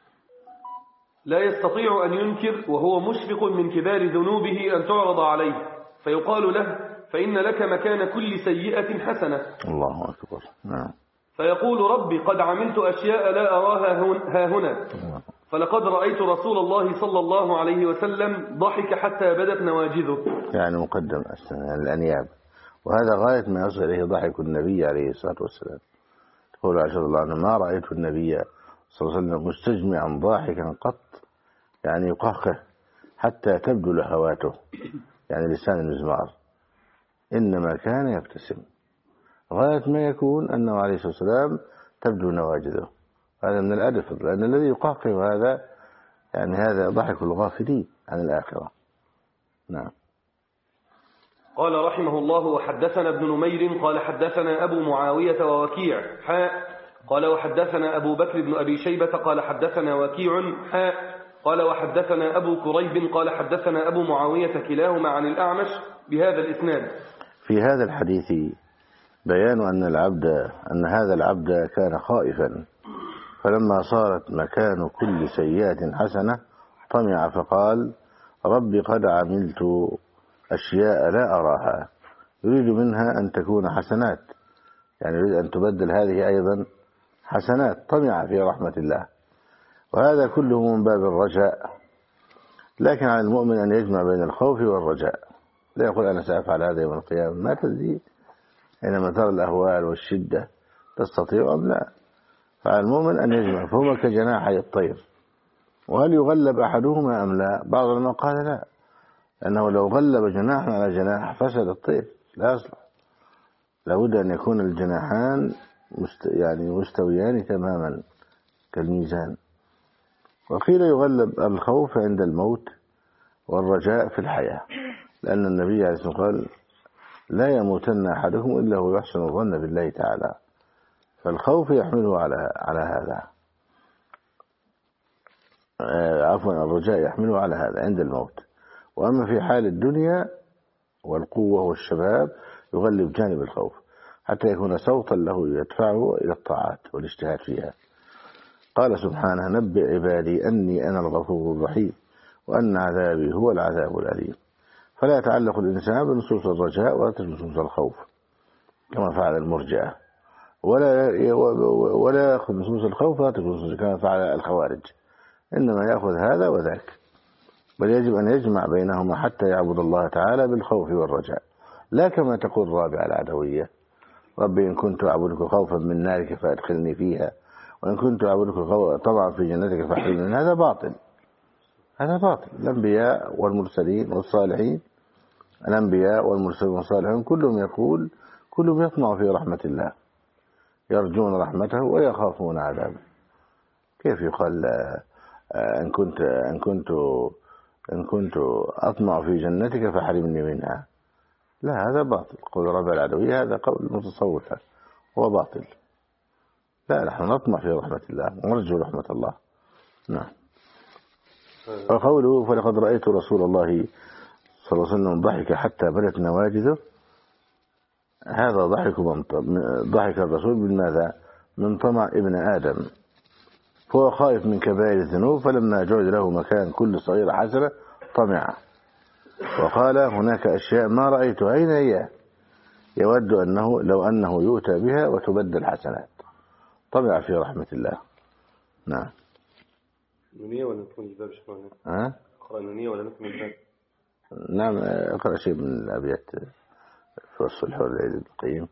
لا يستطيع أن ينكر وهو مشفق من كبار ذنوبه أن تعرض عليه، فيقال له: فإن لك مكان كل سيئة حسنة. الله أكبر. نعم. فيقول: ربي قد عملت أشياء لا أراها ها هنا، فلقد رأيت رسول الله صلى الله عليه وسلم ضحك حتى بدت نواجذه. يعني مقدم يعني الأنياب، وهذا غاية ما يصل إليه ضحك النبي عليه الصلاة والسلام. تقول عائشة رضي الله عنها: ما رأيت النبي صلى الله عليه وسلم مستجمعا ضاحكا قط، يعني يقهقه حتى تبدو لهواته، يعني لسان المزمار، إنما كان يبتسم. غاية ما يكون أنه عليه الصلاة والسلام تبدو نواجذه. هذا من الأدب، لأن الذي يقهقه هذا يعني هذا ضحك الغافلين عن الآخرة. نعم. قال رحمه الله: وحدثنا ابن نمير قال حدثنا أبو معاوية ووكيع حاء قال وحدثنا أبو بكر بن أبي شيبة قال حدثنا وكيع حاء قال وحدثنا أبو كريب قال حدثنا أبو معاوية كلاهما عن الأعمش بهذا الإسناد. في هذا الحديث بيان أن العبد أن هذا العبد كان خائفا، فلما صارت مكان كل سيئة حسنة طمع فقال: ربي قد عملت أشياء لا أراها. يريد منها أن تكون حسنات، يعني يريد أن تبدل هذه أيضا حسنات، طمع في رحمة الله. وهذا كله من باب الرجاء، لكن على المؤمن أن يجمع بين الخوف والرجاء. لا يقول أنا سأفعل هذا يوم القيامة، ما تدري حينما ترى الأهوال والشدة تستطيع أم لا. فعلى المؤمن أن يجمع، فهما كجناحي الطير، وهل يغلب أحدهما أم لا؟ بعض العلماء قال لا، لأنه لو غلب جناح على جناح فسد الطير، لا يصلح. لابد أن يكون الجناحان مست يعني مستويان تماما كالميزان. وقيل يغلب الخوف عند الموت والرجاء في الحياة، لأن النبي عليه الصلاة والسلام قال: لا يموتن أحدكم إلا هو يحسن الظن بالله تعالى. فالخوف يحمله على على هذا، عفوا الرجاء يحمله على هذا عند الموت. وأما في حال الدنيا والقوة والشباب يغلب جانب الخوف حتى يكون صوتا له يدفعه إلى الطاعات والاجتهاد فيها. قال سبحانه: نبئ عبادي أني أنا الغفور الرحيم وأن عذابي هو العذاب الأليم. فلا يتعلق الإنسان بنصوص الرجاء ولا بنصوص الخوف كما فعل المرجئة، ولا ولا يأخذ نصوص الخوف ولا بنصوص كما فعل الخوارج، إنما يأخذ هذا وذاك. بل يجب أن يجمع بينهما حتى يعبد الله تعالى بالخوف والرجاء، لا كما تقول رابعة العدوية: ربي إن كنت أعبدك خوفا من نارك فأدخلني فيها، وإن كنت أعبدك طبعا في جنتك فأحرمني. هذا باطل، هذا باطل. الأنبياء والمرسلين والصالحين، الأنبياء والمرسلين والصالحين كلهم يقول كلهم يطمع في رحمة الله، يرجون رحمته ويخافون عذابه. كيف يقال إن كنت إن كنت إن كنت أطمع في جنتك فحرمني منها؟ لا، هذا باطل. قول رب العدوية هذا قول متصوفة، هو باطل. لا، نحن نطمع في رحمة الله ونرجو رحمة الله. نعم. وقوله فلقد رأيت رسول الله صلى الله عليه وسلم ضحك حتى بدت نواجذه، هذا ضحك ضحك الرسول من ماذا؟ من طمع ابن آدم، فهو خائف من كبائر الذنوب، فلما جعل له مكان كل صغيرة حسنة طمع، وقال هناك أشياء ما رأيتها أين هي؟ يود أنه لو أنه يؤتى بها وتبدل حسنات. طمع في رحمة الله. نعم. نونية ولا نكمل الباب شكرا؟ ها؟ اقرأ نونية ولا نكمل الباب؟ نعم، اقرأ شيء من الأبيات في وصف الحور العيد ابن القيم.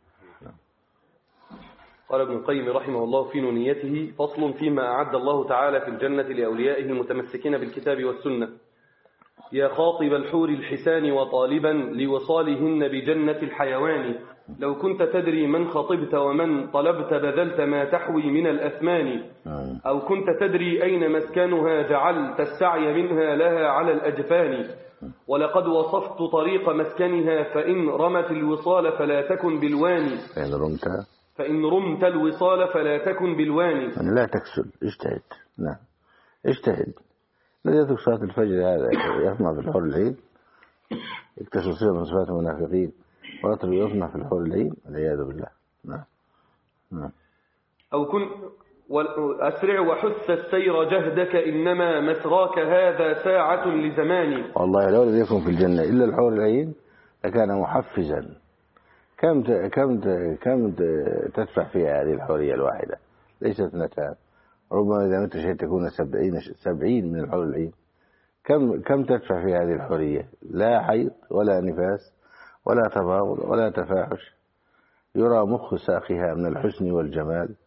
قال ابن القيم رحمه الله في نونيته: فصل فيما أعد الله تعالى في الجنة لأوليائه المتمسكين بالكتاب والسنة. يا خاطب الحور الحسان وطالبا لوصالهن بجنة الحيوان، لو كنت تدري من خطبت ومن طلبت بذلت ما تحوي من الأثمان، أو كنت تدري أين مسكنها جعلت السعي منها لها على الأجفان، ولقد وصفت طريق مسكنها فإن رمت الوصال فلا تكن بالواني، فإن رمت فإن رمت الوصال فلا تكن بالواني، لا تكسل، اجتهد. نعم، اجتهد. الذي يترك صلاة الفجر هذا يطمع في الحور العين، يكتسب صفة من صفات المنافقين ويطلب يطمع في الحور العين، والعياذ بالله. نعم. نعم. أو كن أسرع وحث السير جهدك إنما مسراك هذا ساعة لزماني. والله لو لم يكن في الجنة إلا الحور العين لكان محفزا. كم كم كم تدفع فيها هذه الحورية الواحدة؟ ليست اثنتان، ربما إذا مت شيء تكون سبعين سبعين من الحور العين. كم كم تدفع في هذه الحورية؟ لا حيض ولا نفاس ولا تباغض ولا تفاحش، يرى مخ ساقها من الحسن والجمال،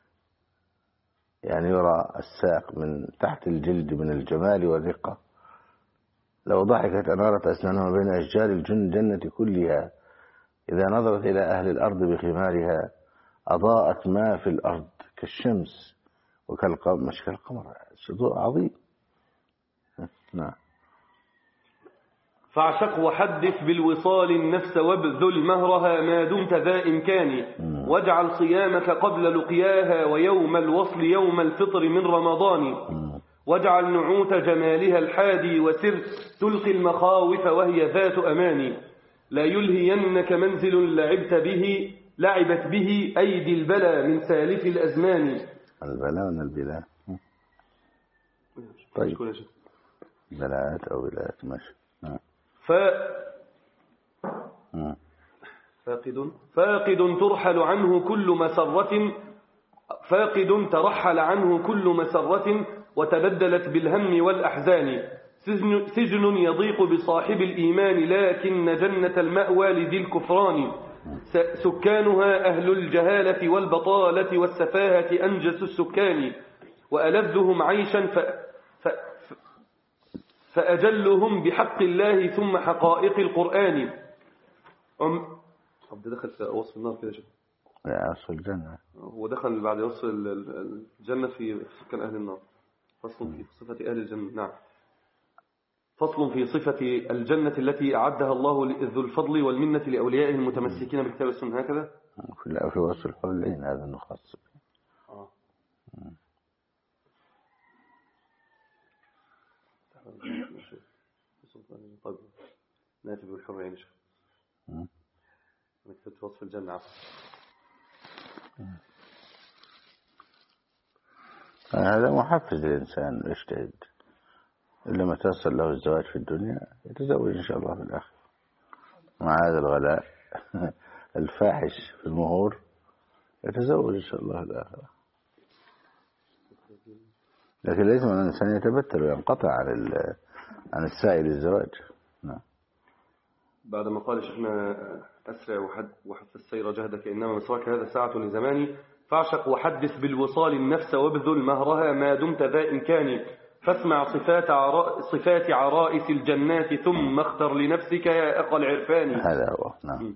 يعني يرى الساق من تحت الجلد من الجمال والرقة. لو ضحكت أنارت أسنانها بين أشجار الجنة كلها، إذا نظرت إلى أهل الأرض بخمارها أضاءت ما في الأرض كالشمس وكالقمر، مش كالقمر، ضوء عظيم. نعم. فاعشق وحدث بالوصال النفس وابذل مهرها ما دمت ذا إمكان، واجعل صيامك قبل لقياها ويوم الوصل يوم الفطر من رمضان، واجعل نعوت جمالها الحادي وسر تلقي المخاوف وهي ذات أمان، لا يلهينك منزل لعبت به لعبت به أيدي البلا من سالف الأزمان. البلاء من البلاء. طيب، بلاءات أو بلاءات ماشي. ف... فاقد فاقد ترحل عنه كل مسرة فاقد ترحل عنه كل مسرة وتبدلت بالهم والأحزان، سجن, سجن يضيق بصاحب الإيمان لكن جنة المأوى لذي الكفران، سكانها أهل الجهالة والبطالة والسفاهة أنجس السكان، وألذهم عيشا ف... ف... فأجلهم بحق الله ثم حقائق القرآن. أم عبد دخل في وصف النار كده شوف. لا، وصف الجنة. هو دخل بعد وصف الجنة في سكان أهل النار. فصل في صفة أهل الجنة. نعم. فصل في صفة الجنة التي أعدها الله ذو الفضل والمنة لأوليائه المتمسكين بالكتاب والسنة. هكذا. في وصف الحور العين هذا النخاص. آه. طيب ناتي بالحور العين شوف. كتبت وصف الجنة عفوا. هذا محفز الإنسان يجتهد، إلا ما تيسر له الزواج في الدنيا يتزوج إن شاء الله في الآخرة مع هذا الغلاء الفاحش في المهور، يتزوج إن شاء الله في الآخرة. لكن ليس من الإنسان يتبتل وينقطع عن عن السعي للزواج. نعم. بعد ما قال شيخنا أسرع وحد وحث السير جهدك إنما مسواك هذا ساعة لزماني، فاعشق وحدث بالوصال النفس وابذل مهرها ما دمت ذا إمكان، فاسمع صفات عراء صفات عرائس الجنات ثم اختر لنفسك يا أخ العرفان. هذا هو. نعم.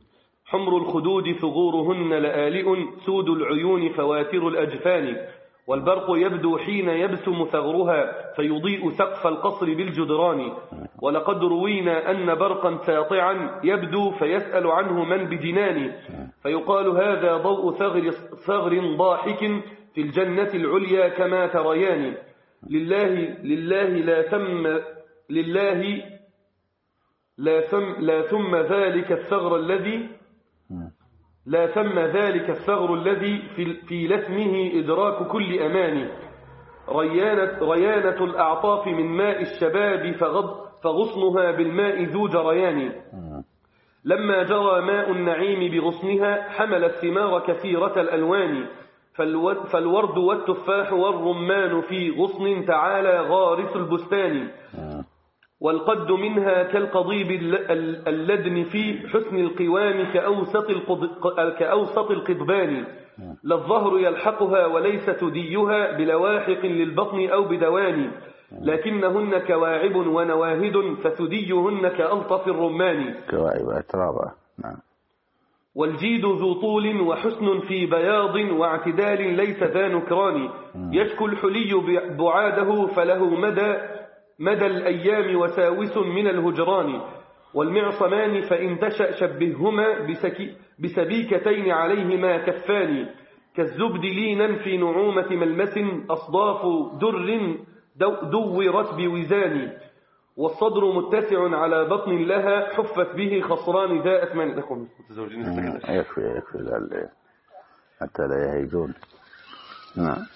حمر الخدود ثغورهن لآلئ سود العيون فواتر الأجفان والبرق يبدو حين يبسم ثغرها فيضيء سقف القصر بالجدران ولقد روينا أن برقا ساطعا يبدو فيسأل عنه من بجنان فيقال هذا ضوء ثغر, ثغر ضاحك في الجنة العليا كما تريان لله لله لا ثم لله لا ثم لا ثم ذلك الثغر الذي لا ثم ذلك الثغر الذي في, في لثمه إدراك كل أمان ريانة, ريانة الأعطاف من ماء الشباب فغض فغصنها بالماء ذو جريان لما جرى ماء النعيم بغصنها حمل الثمار كثيرة الألوان فالورد والتفاح والرمان في غصن تعالى غارس البستان والقد منها كالقضيب اللدن في حسن القوام كأوسط, كأوسط القضبان لا الظهر يلحقها وليس ثديها بلواحق للبطن أو بدوان لكنهن كواعب ونواهد فثديهن كألطف الرمان كواعب أترابا نعم والجيد ذو طول وحسن في بياض واعتدال ليس ذا نكران يشكو الحلي بعاده فله مدى مدى الأيام وساوس من الهجران والمعصمان فإن تشأ شبههما بسبيكتين عليهما كفان كالزبد لينا في نعومة ملمس أصداف در دورت بوزان والصدر متسع على بطن لها حفت به خصران ذا أثمان لكم متزوجين يكفي يكفي حتى لا يهيجون نعم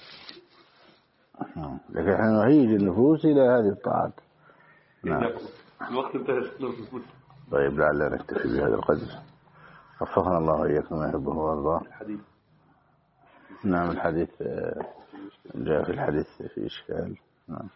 لكن نحن نهيج النفوس إلى هذه الطاعات نعم الوقت انتهى طيب لعلنا نكتفي بهذا القدر وفقنا الله وإياكم ما يحبه ويرضاه الحديث نعم الحديث جاء في الحديث في إشكال نعم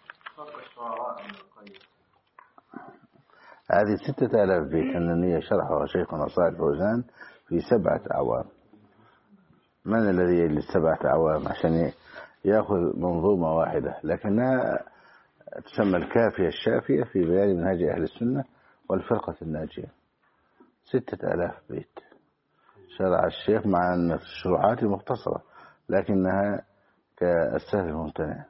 هذه ستة آلاف بيت أنني شرحها شيخنا صالح الفوزان في سبعة أعوام من الذي يجلس سبعة أعوام عشان يأخذ منظومة واحدة لكنها تسمى الكافية الشافية في بيان منهج أهل السنة والفرقة الناجية ستة آلاف بيت شرع الشيخ مع أن الشروحات مختصرة لكنها كالسهل الممتنع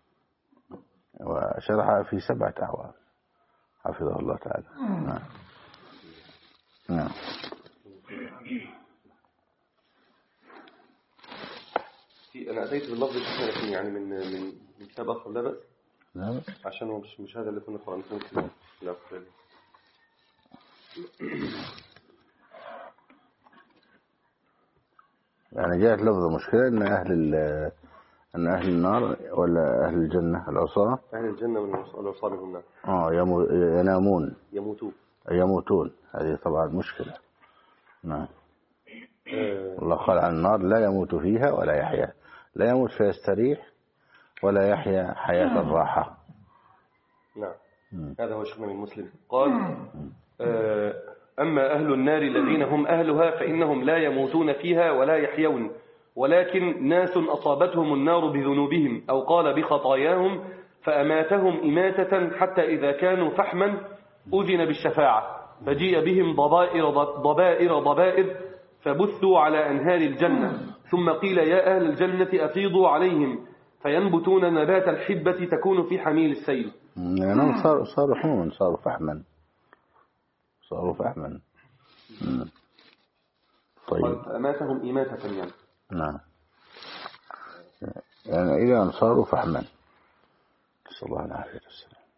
وشرحها في سبعة أعوام حفظه الله تعالى نعم نعم أنا أتيت باللفظ لكن يعني من من من كتاب آخر لا بأس لا بأس عشان هو مش مش هذا اللي كنا قرأناه لا بأس يعني جاءت لفظ مشكلة أن أهل أن أهل النار ولا أهل الجنة العصاة أهل الجنة من العصاة من النار آه ينامون يموتون يموتون هذه طبعا مشكلة نعم الله قال عن النار لا يموت فيها ولا يحيا لا يموت فيستريح ولا يحيا حياة الراحة نعم م. هذا هو شيخنا من مسلم قال أما أهل النار الذين هم أهلها فإنهم لا يموتون فيها ولا يحيون ولكن ناس أصابتهم النار بذنوبهم أو قال بخطاياهم فأماتهم إماتة حتى إذا كانوا فحما أذن بالشفاعة فجيء بهم ضبائر ضبائر ضبائر فبثوا على أنهار الجنة ثم قيل يا أهل الجنة أفيضوا عليهم فينبتون نبات الحبة تكون في حميل السيل يعني صاروا صاروا حمما صاروا فحما صاروا فحما طيب فأماتهم إماتة يعني نعم يعني إلى أن صاروا فحما نسأل الله العافية والسلام